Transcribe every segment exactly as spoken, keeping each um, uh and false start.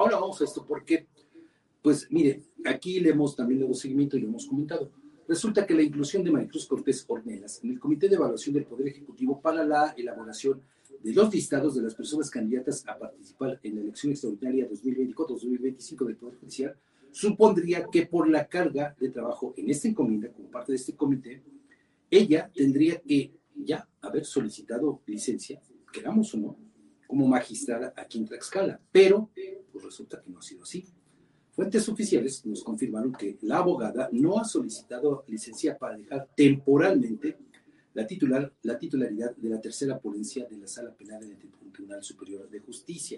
ahora vamos a esto porque, pues mire, aquí le hemos también dado seguimiento y lo hemos comentado. Resulta que la inclusión de Maricruz Cortés Ornelas en el Comité de Evaluación del Poder Ejecutivo para la elaboración de los listados de las personas candidatas a participar en la elección extraordinaria dos mil veinticuatro dos mil veinticinco del Poder Judicial supondría que por la carga de trabajo en esta encomienda, como parte de este comité, ella tendría que ya haber solicitado licencia, queramos o no, como magistrada aquí en Tlaxcala, pero pues resulta que no ha sido así. Fuentes oficiales nos confirmaron que la abogada no ha solicitado licencia para dejar temporalmente la, titular, la titularidad de la tercera ponencia de la Sala Penal del Tribunal Superior de Justicia.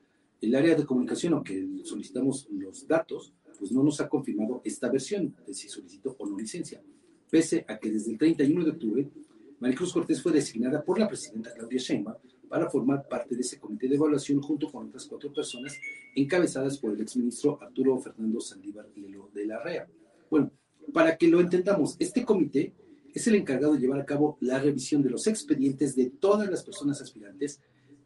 El área de comunicación, aunque solicitamos los datos, pues no nos ha confirmado esta versión de si solicitó o no licencia, pese a que desde el treinta y uno de octubre Maricruz Cortés fue designada por la presidenta Claudia Sheinbaum para formar parte de ese comité de evaluación junto con otras cuatro personas encabezadas por el exministro Arturo Fernando Saldívar Lelo de la Rea. Bueno, para que lo entendamos, este comité es el encargado de llevar a cabo la revisión de los expedientes de todas las personas aspirantes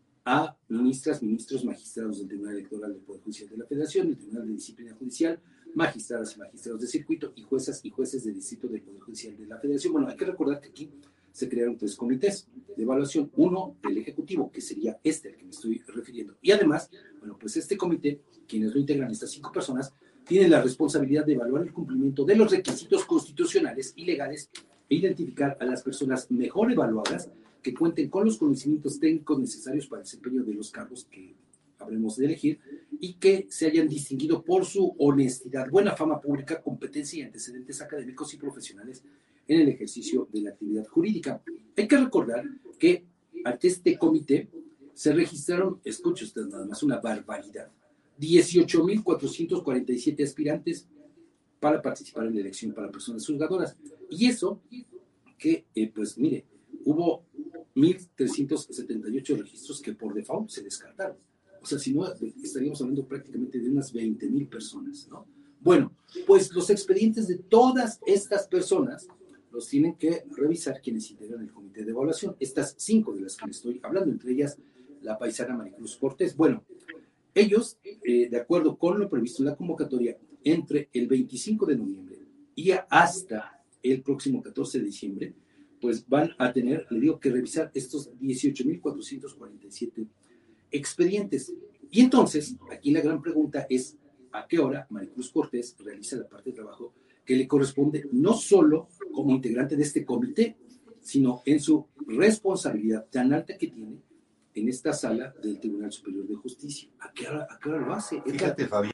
a ministras, ministros, magistrados del Tribunal Electoral del Poder Judicial de la Federación, del Tribunal de Disciplina Judicial, magistradas y magistrados de circuito y juezas y jueces de distrito del Poder Judicial de la Federación. Bueno, hay que recordar que aquí se crearon tres comités de evaluación, uno del Ejecutivo, que sería este al que me estoy refiriendo, y además, bueno, pues este comité, quienes lo integran, estas cinco personas, tienen la responsabilidad de evaluar el cumplimiento de los requisitos constitucionales y legales e identificar a las personas mejor evaluadas que cuenten con los conocimientos técnicos necesarios para el desempeño de los cargos que habremos de elegir y que se hayan distinguido por su honestidad, buena fama pública, competencia y antecedentes académicos y profesionales en el ejercicio de la actividad jurídica. Hay que recordar que ante este comité se registraron, escuche usted nada más, una barbaridad, dieciocho mil cuatrocientos cuarenta y siete aspirantes para participar en la elección para personas juzgadoras. Y eso que, eh, pues mire, hubo mil trescientos setenta y ocho registros que por default se descartaron. O sea, si no, estaríamos hablando prácticamente de unas veinte mil personas, ¿no? Bueno, pues los expedientes de todas estas personas los tienen que revisar quienes integran el comité de evaluación. Estas cinco de las que les estoy hablando, entre ellas la paisana Maricruz Cortés. Bueno, ellos, eh, de acuerdo con lo previsto en la convocatoria, entre el veinticinco de noviembre y hasta el próximo catorce de diciembre, pues van a tener, le digo, que revisar estos dieciocho mil cuatrocientos cuarenta y siete expedientes. Y entonces, aquí la gran pregunta es, ¿a qué hora Maricruz Cortés realiza la parte de trabajo que le corresponde no solo como integrante de este comité, sino en su responsabilidad tan alta que tiene en esta sala del Tribunal Superior de Justicia? ¿A qué hora, a qué hora lo hace? Fíjate, Fabián,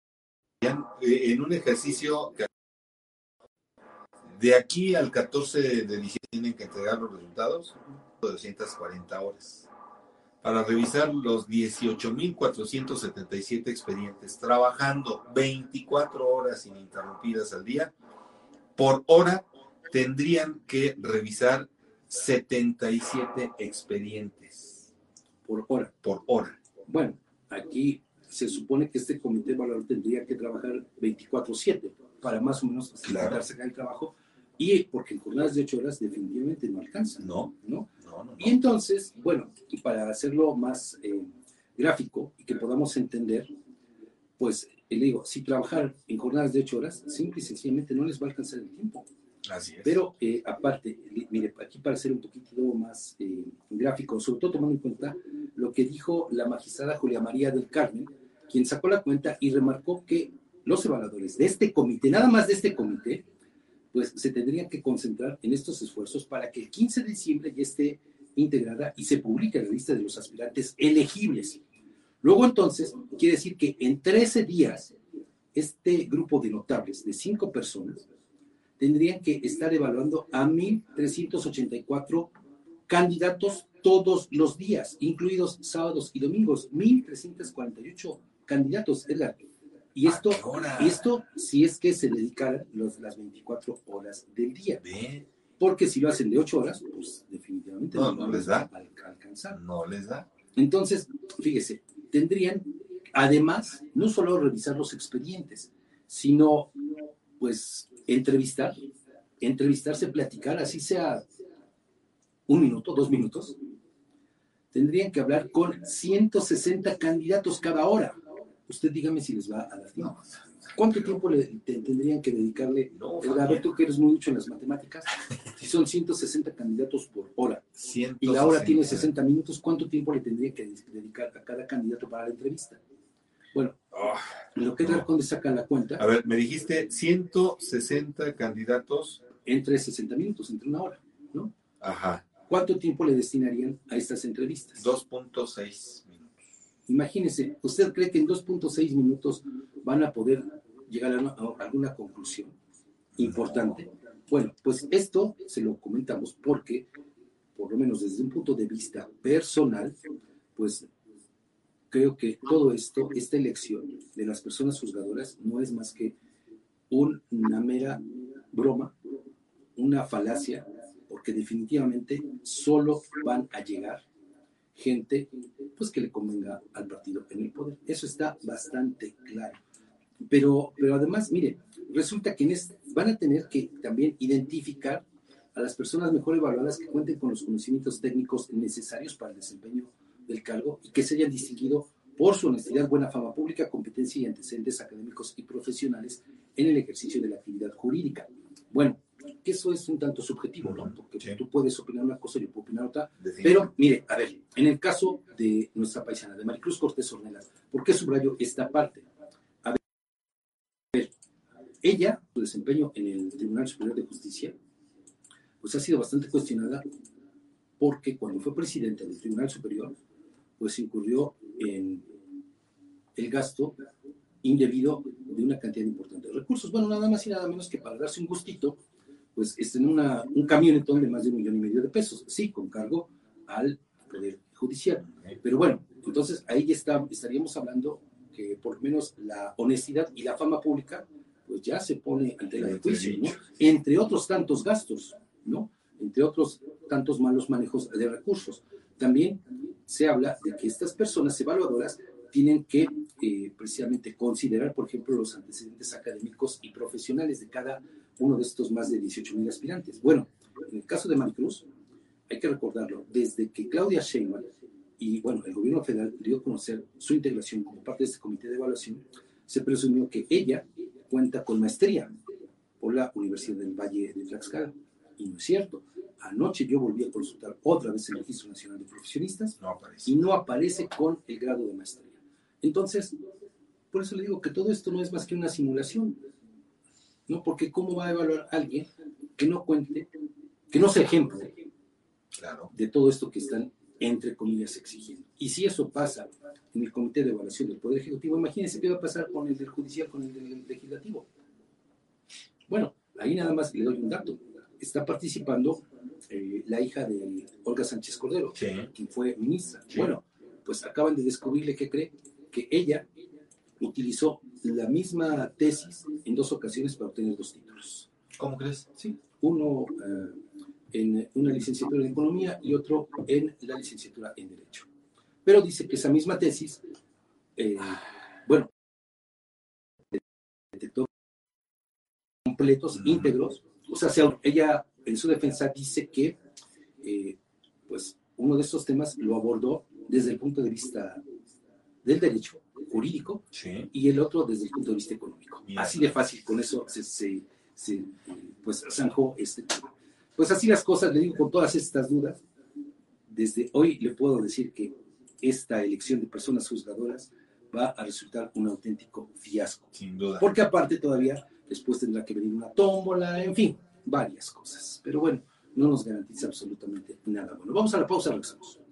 en un ejercicio que de aquí al catorce de diciembre tienen que entregar los resultados de doscientas cuarenta horas para revisar los dieciocho mil cuatrocientos setenta y siete expedientes, trabajando veinticuatro horas ininterrumpidas al día. Por hora tendrían que revisar setenta y siete expedientes. Por hora. Por hora. Bueno, aquí se supone que este comité de evaluador tendría que trabajar veinticuatro siete para más o menos claro. sacar el trabajo, y porque en jornadas de ocho horas definitivamente no alcanza. No, ¿no? no, no, no. Y entonces, bueno, y para hacerlo más eh, gráfico y que podamos entender, pues le digo, si trabajar en jornadas de ocho horas, simple y sencillamente no les va a alcanzar el tiempo. Así es. Pero eh, aparte, mire, aquí para ser un poquito más eh, gráfico, sobre todo tomando en cuenta lo que dijo la magistrada Julia María del Carmen, quien sacó la cuenta y remarcó que los evaluadores de este comité, nada más de este comité, pues se tendrían que concentrar en estos esfuerzos para que el quince de diciembre ya esté integrada y se publique la lista de los aspirantes elegibles. Luego entonces, quiere decir que en trece días, este grupo de notables de cinco personas tendrían que estar evaluando a mil trescientos ochenta y cuatro candidatos todos los días, incluidos sábados y domingos, mil trescientos cuarenta y ocho candidatos, Edgar. Y esto, esto si es que se dedicaran los, las veinticuatro horas del día. Bien. Porque si lo hacen de ocho horas, pues definitivamente no, no, no les da. Al, alcanzar. No les da. Entonces, fíjese, tendrían, además, no solo revisar los expedientes, sino, pues, entrevistar, entrevistarse, platicar, así sea un minuto, dos minutos. Tendrían que hablar con ciento sesenta candidatos cada hora. Usted dígame si les va a dar tiempo. No, ¿Cuánto tiempo le te, tendrían que dedicarle? No, A ver, tú que eres muy mucho en las matemáticas, si son ciento sesenta candidatos por hora ciento y la hora sesenta. tiene sesenta minutos, ¿cuánto tiempo le tendría que dedicar a cada candidato para la entrevista? Bueno, Oh, lo que es no. ver cuando saca la cuenta. A ver, me dijiste ciento sesenta candidatos. Entre sesenta minutos, entre una hora, ¿no? Ajá. ¿Cuánto tiempo le destinarían a estas entrevistas? dos punto seis minutos. Imagínese, ¿usted cree que en dos punto seis minutos van a poder llegar a, una, a alguna conclusión importante? Bueno, pues esto se lo comentamos porque, por lo menos desde un punto de vista personal, pues creo que todo esto, esta elección de las personas juzgadoras no es más que un, una mera broma, una falacia, porque definitivamente solo van a llegar gente pues que le convenga al partido en el poder. Eso está bastante claro. Pero, pero además, mire, resulta que en este, van a tener que también identificar a las personas mejor evaluadas que cuenten con los conocimientos técnicos necesarios para el desempeño del cargo y que se hayan distinguido por su honestidad, buena fama pública, competencia y antecedentes académicos y profesionales en el ejercicio de la actividad jurídica. Bueno, que eso es un tanto subjetivo, ¿no? Porque sí, tú puedes opinar una cosa, yo puedo opinar otra. Pero, mire, a ver, en el caso de nuestra paisana, de Maricruz Cortés Ornelas, ¿por qué subrayo esta parte? A ver, a ver, ella, su desempeño en el Tribunal Superior de Justicia, pues ha sido bastante cuestionada porque cuando fue presidenta del Tribunal Superior, pues incurrió en el gasto indebido de una cantidad importante de recursos. Bueno, nada más y nada menos que para darse un gustito, pues este, en una, un camionetón de más de un millón y medio de pesos, sí, con cargo al Poder Judicial. Pero bueno, entonces ahí ya está, estaríamos hablando que por lo menos la honestidad y la fama pública, pues ya se pone ante la de juicio, ¿no? Entre otros tantos gastos, ¿no? Entre otros tantos malos manejos de recursos. También se habla de que estas personas evaluadoras tienen que eh, precisamente considerar, por ejemplo, los antecedentes académicos y profesionales de cada uno de estos más de dieciocho mil aspirantes. Bueno, en el caso de Maricruz, hay que recordarlo, desde que Claudia Sheinbaum y, bueno, el gobierno federal dio a conocer su integración como parte de este comité de evaluación, se presumió que ella cuenta con maestría por la Universidad del Valle de Tlaxcala. Y no es cierto. Anoche yo volví a consultar otra vez el Registro Nacional de Profesionistas no aparece. y no aparece con el grado de maestría. Entonces, por eso le digo que todo esto no es más que una simulación, ¿no? Porque ¿cómo va a evaluar a alguien que no cuente, que no sea ejemplo claro, de todo esto que están, entre comillas, exigiendo? Y si eso pasa en el Comité de Evaluación del Poder Ejecutivo, imagínense qué va a pasar con el del Judicial, con el del Legislativo. Bueno, ahí nada más le doy un dato. Está participando eh, la hija de Olga Sánchez Cordero, sí, quien fue ministra. Sí. Bueno, pues acaban de descubrirle que cree que ella utilizó la misma tesis en dos ocasiones para obtener dos títulos. ¿Cómo crees? Sí, uno uh, en una licenciatura en Economía y otro en la licenciatura en Derecho. Pero dice que esa misma tesis, eh, bueno, detectó completos, uh-huh. íntegros. O sea, ella en su defensa dice que eh, pues uno de estos temas lo abordó desde el punto de vista del derecho jurídico, sí, y el otro desde el punto de vista económico. Mira. Así de fácil, con eso se, se, se pues zanjó este tema. Pues así las cosas, le digo, con todas estas dudas, desde hoy le puedo decir que esta elección de personas juzgadoras va a resultar un auténtico fiasco. Sin duda. Porque aparte todavía después tendrá que venir una tómbola, en fin, varias cosas. Pero bueno, no nos garantiza absolutamente nada. Bueno, vamos a la pausa, regresamos.